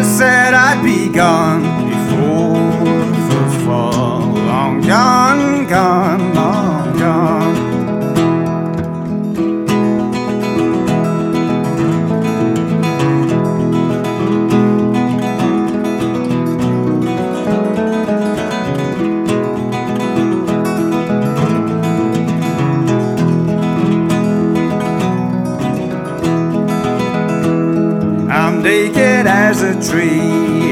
said I'd be gone before the fall. Long gone, gone, long gone. I'm naked as a tree